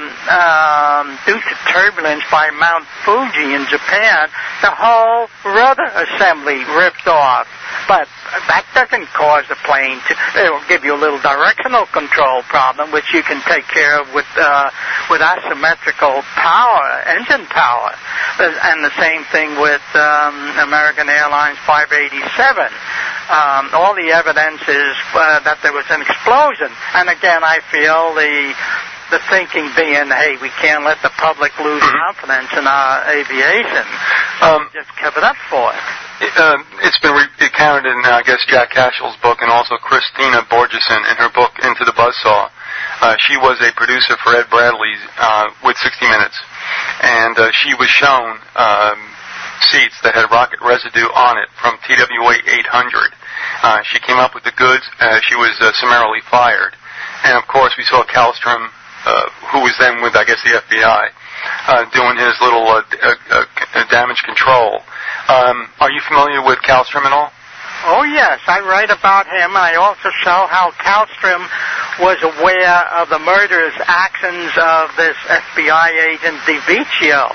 um, due to turbulence by Mount Fuji in Japan, the whole rudder assembly ripped off. But that doesn't cause the plane to, it will give you a little directional control problem, which you can take care of with uh, with asymmetrical power, engine power. And the same thing with um, American Airlines five eighty-seven. Um, all the evidence is uh, that there was an explosion. And again, I feel the the thinking being, hey, we can't let the public lose confidence in our aviation. Um, just cover it up for it. It, uh, it's been re- recounted in, uh, I guess, Jack Cashell's book, and also Christina Borgeson in her book Into the Buzzsaw. Uh, she was a producer for Ed Bradley uh, with sixty minutes, and uh, she was shown um, seats that had rocket residue on it from T W A eight hundred. Uh, she came up with the goods. Uh, she was uh, summarily fired. And, of course, we saw Kallstrom, uh, who was then with, I guess, the F B I, uh, doing his little uh, uh, uh, damage control. Um, are you familiar with Kallstrom at all? Oh, yes. I write about him. I also show how Kallstrom was aware of the murderous actions of this F B I agent DiVicchio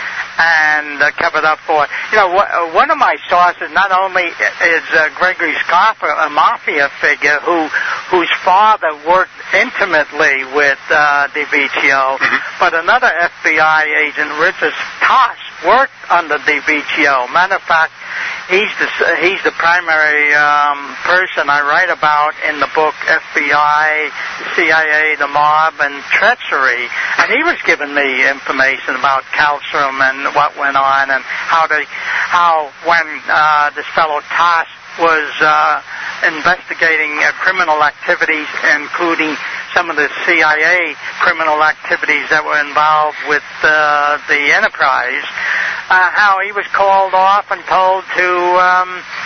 and uh, covered up for it. You know, wh- one of my sources not only is uh, Gregory Scarpa, a mafia figure who whose father worked intimately with uh, DiVicchio, mm-hmm. but another F B I agent, Richard Toss, worked under DiVicchio. Matter of fact, he's the he's the primary um, person I write about in the book F B I, C I A, the mob, and treachery. And he was giving me information about Kallstrom and what went on, and how they how when uh, this fellow Toss was uh, investigating uh, criminal activities, including some of the C I A criminal activities that were involved with uh, the Enterprise, uh, how he was called off and told to um,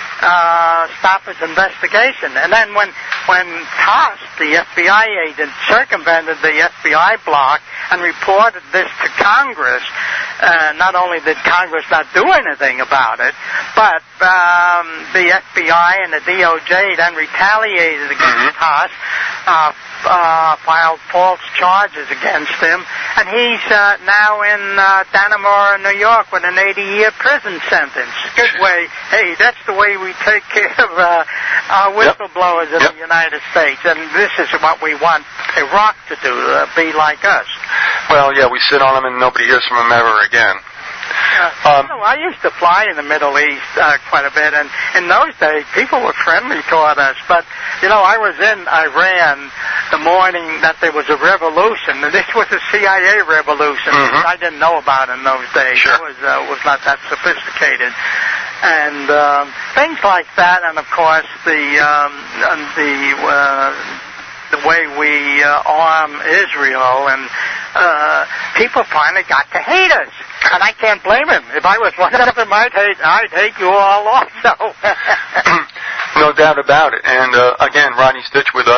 uh, stop his investigation. And then when when Toss, the F B I agent, circumvented the F B I block and reported this to Congress, uh, not only did Congress not do anything about it, but um, the F B I and the D O J then retaliated against mm-hmm. Toss, uh, uh, filed false charges against him, and he's uh, now in uh, Dannemora, New York, with an eighty-year prison sentence. Good way. Hey, that's the way we take care of uh, our whistleblowers yep. in yep. the United States, and this is what we want Iraq to do, uh, be like us. Well, yeah, we sit on them and nobody hears from them ever again. Uh, um, you know, I used to fly in the Middle East uh, quite a bit, and in those days, people were friendly toward us. But, you know, I was in Iran the morning that there was a revolution, and this was a C I A revolution, mm-hmm. which I didn't know about in those days. Sure. It was, uh, was not that sophisticated. And um, things like that, and, of course, the, um, the, uh, the way we uh, arm Israel, and uh, people finally got to hate us. And I can't blame him. If I was one of them, I'd hate, I'd hate you all also. No doubt about it. And, uh, again, Rodney Stitch with us.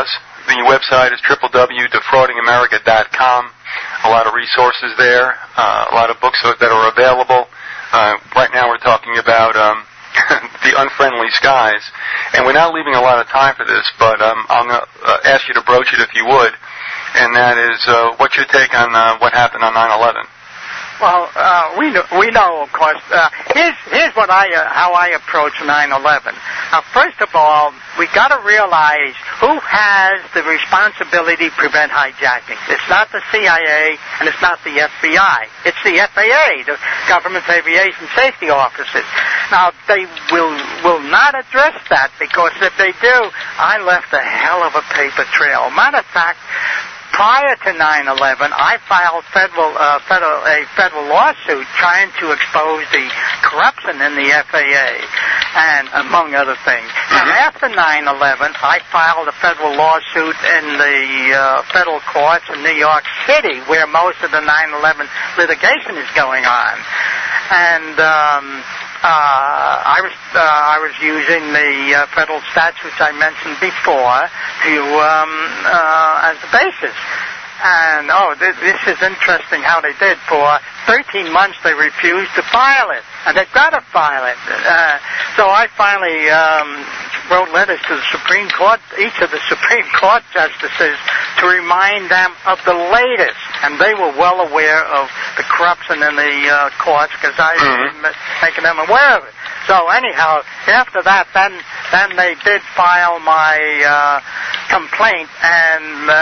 the website is w w w dot defrauding america dot com. A lot of resources there, uh, a lot of books that are available. Uh, right now we're talking about um, the unfriendly skies, and we're not leaving a lot of time for this, but um, I'm going to uh, ask you to broach it if you would, and that is uh, what's your take on uh, what happened on nine eleven? Well, uh, we know, we know, of course. Uh, here's here's what I uh, how I approach nine eleven. Now, first of all, we got to realize who has the responsibility to prevent hijacking. It's not the C I A and it's not the F B I. It's the F A A, the Government Aviation Safety Officers. Now, they will will not address that because if they do, I left a hell of a paper trail. Matter of fact, prior to nine eleven, I filed federal, uh, federal, a federal lawsuit trying to expose the corruption in the F A A, and among other things. Mm-hmm. And after nine eleven, I filed a federal lawsuit in the uh, federal courts in New York City, where most of the nine eleven litigation is going on. And um, Uh, I was uh, I was using the uh, federal statutes I mentioned before to um, uh, as the basis. And oh, th- this is interesting how they did. For thirteen months, they refused to file it, and they've got to file it. Uh, so I finally um, wrote letters to the Supreme Court, each of the Supreme Court justices, to remind them of the latest. And they were well aware of the corruption in the uh, courts because I mm-hmm. was making them aware of it. So anyhow, after that, then then they did file my uh, complaint, and uh,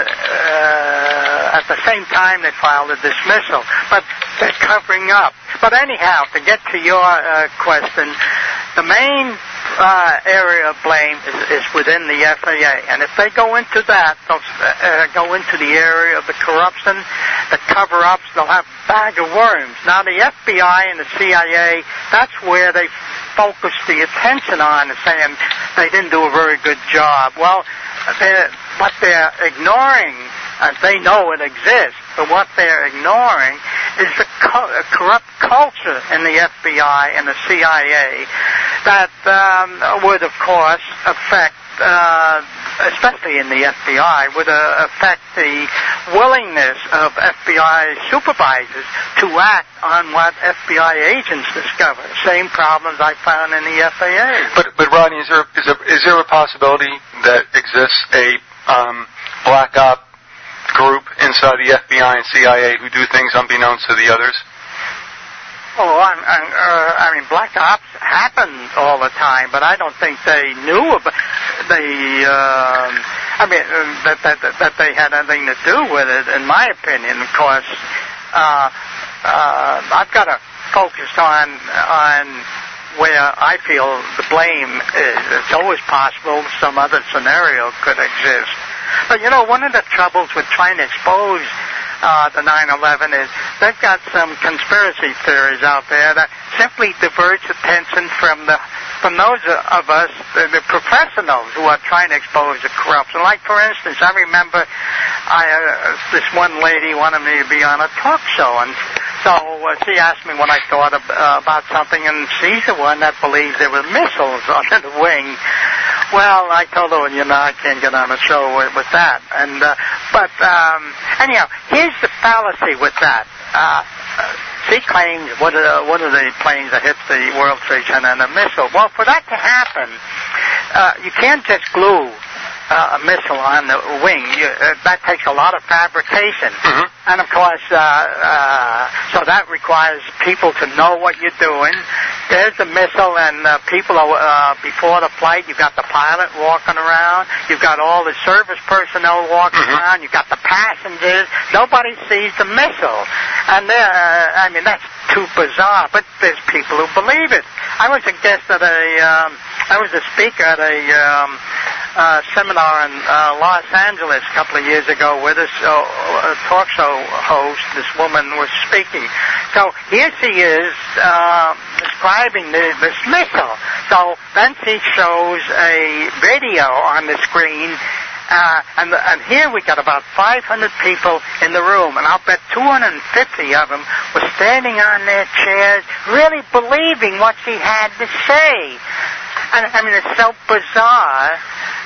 uh, at the same time they filed a dismissal. But they're covering up. But anyhow, to get to your uh, question, the main uh, area of blame is, is within the F A A. And if they go into that, they'll uh, go into the area of the corruption, the cover-ups, they'll have a bag of worms. Now, the F B I and the C I A, that's where they focus the attention on, saying they didn't do a very good job. Well, they're, what they're ignoring, uh, they know it exists, but what they're ignoring is the co- corrupt culture in the F B I and the C I A that um, would, of course, affect, uh, especially in the F B I, would uh, affect the willingness of F B I supervisors to act on what F B I agents discover. Same problems I found in the F A A. But, but Rodney, is there, is there, is there a possibility that exists a um, black op group inside the F B I and C I A who do things unbeknownst to the others? Oh, I'm, I'm, uh, I mean, black ops happen all the time, but I don't think they knew about the. Um, I mean, that, that that they had anything to do with it. In my opinion, of course, uh, uh, I've got to focus on on where I feel the blame is. It's always possible some other scenario could exist. But, you know, one of the troubles with trying to expose uh, the nine eleven is they've got some conspiracy theories out there that simply diverts attention from the from those of us, the, the professionals who are trying to expose the corruption. Like, for instance, I remember I, uh, this one lady wanted me to be on a talk show, and so uh, she asked me what I thought of, uh, about something, and she's the one that believes there were missiles under the wing. Well, I told her, you know, I can't get on a show with, with that. And uh, but um, anyhow, here's the fallacy with that. Uh, she claims one of the, one of the planes that hit the World Trade Center and a missile. Well, for that to happen, uh, you can't just glue Uh, a missile on the wing. You, uh, that takes a lot of fabrication. Mm-hmm. And, of course, uh, uh, so that requires people to know what you're doing. There's the missile, and uh, people are, uh, before the flight, you've got the pilot walking around. You've got all the service personnel walking mm-hmm. around. You've got the passengers. Nobody sees the missile. And, uh, I mean, that's too bizarre, but there's people who believe it. I was a guest at a, um, I was a speaker at a, um, Uh, seminar in uh, Los Angeles a couple of years ago where this uh, talk show host, this woman, was speaking. So here she is uh, describing the, this missile. So then she shows a video on the screen, uh, and, and here we got about five hundred people in the room, and I'll bet two hundred fifty of them were standing on their chairs, really believing what she had to say. And I mean, it's so bizarre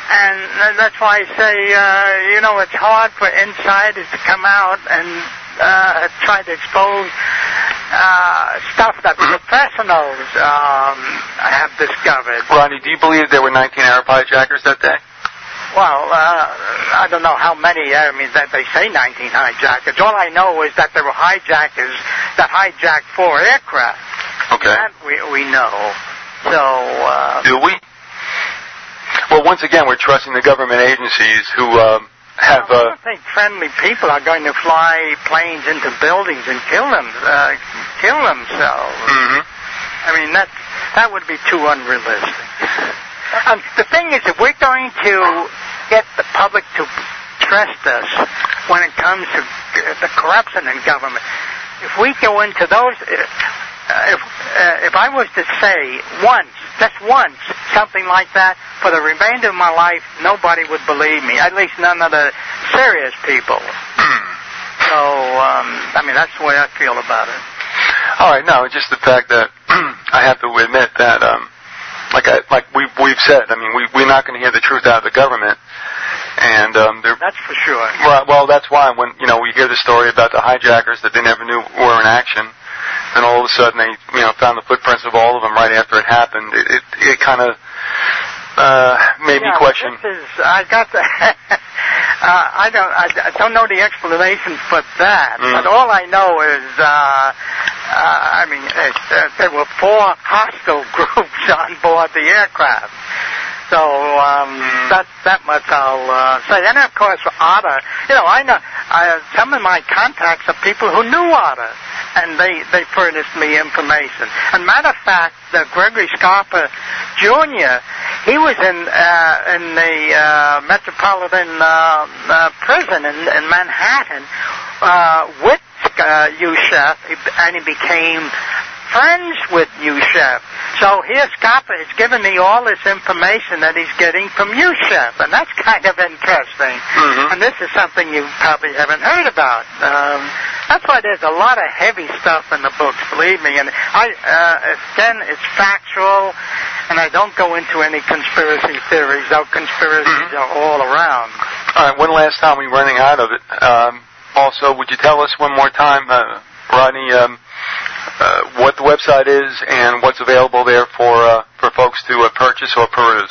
And that's why I say, uh, you know, it's hard for insiders to come out and uh, try to expose uh, stuff that professionals um, have discovered. Rodney, do you believe there were nineteen Arab hijackers that day? Well, uh, I don't know how many. I mean, that they say nineteen hijackers. All I know is that there were hijackers that hijacked four aircraft. Okay. That we we know. So. Uh, do we? Well, once again, we're trusting the government agencies who um, have... I uh, don't think friendly people are going to fly planes into buildings and kill them, uh, kill themselves. Mm-hmm. I mean, that that would be too unrealistic. Um, the thing is, if we're going to get the public to trust us when it comes to the corruption in government, if we go into those... Uh, if, uh, if I was to say once, just once, something like that, for the remainder of my life, nobody would believe me, at least none of the serious people. So, um, I mean, that's the way I feel about it. All right, no, just the fact that I have to admit that, um, like I, like we, we've said, I mean, we, we're not going to hear the truth out of the government. And um, that's for sure. Well, well, that's why when, you know, we hear the story about the hijackers that they never knew were in action, and all of a sudden they, you know, found the footprints of all of them right after it happened. It it, it kind of uh, made yeah, me question. This is, I got the, uh, I don't I don't know the explanation for that, mm. but all I know is, uh, uh, I mean, it, uh, there were four hostile groups on board the aircraft. So um, mm. that that much I'll uh, say. And of course, Otter, you know, I know I, some of my contacts are people who knew Otter, and they, they furnished me information. And matter of fact, uh, Gregory Scarpa Junior, he was in uh, in the uh, Metropolitan uh, uh, Prison in, in Manhattan uh, with uh, Youshef, and he became friends with Youshef. So here Scarpa is giving me all this information that he's getting from Youshef, and that's kind of interesting. Mm-hmm. And this is something you probably haven't heard about. Um, that's why there's a lot of heavy stuff in the books, believe me. And I, uh, again, it's factual, and I don't go into any conspiracy theories, though conspiracies mm-hmm. are all around. All right, one last time, we're running out of it. Um, also, would you tell us one more time, uh, Rodney, um, Uh, what the website is and what's available there for uh, for folks to uh, purchase or peruse?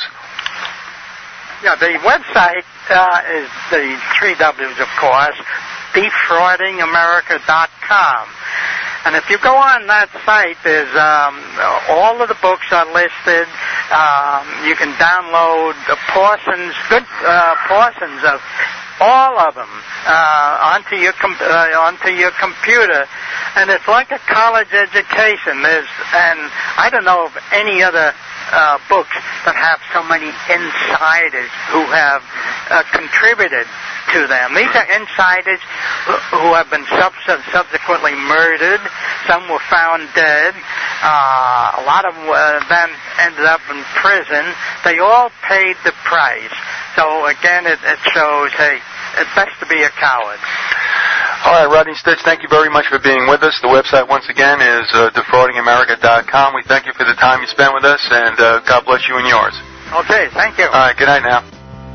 Yeah, the website uh, is the three W's, of course, defrauding america dot com. And if you go on that site, there's um, all of the books are listed. Um, you can download the portions, good uh, portions of all of them uh, onto your com- uh, onto your computer, and it's like a college education. There's, and I don't know of any other uh, books that have so many insiders who have uh, contributed to them. These are insiders who have been sub- subsequently murdered. Some were found dead. Uh, a lot of them uh, then ended up in prison. They all paid the price. So again, it, it shows, hey, it's best to be a coward. All right, Rodney Stitch, thank you very much for being with us. The website, once again, is uh, defrauding america dot com. We thank you for the time you spent with us, and uh, God bless you and yours. Okay, thank you. All right, good night now.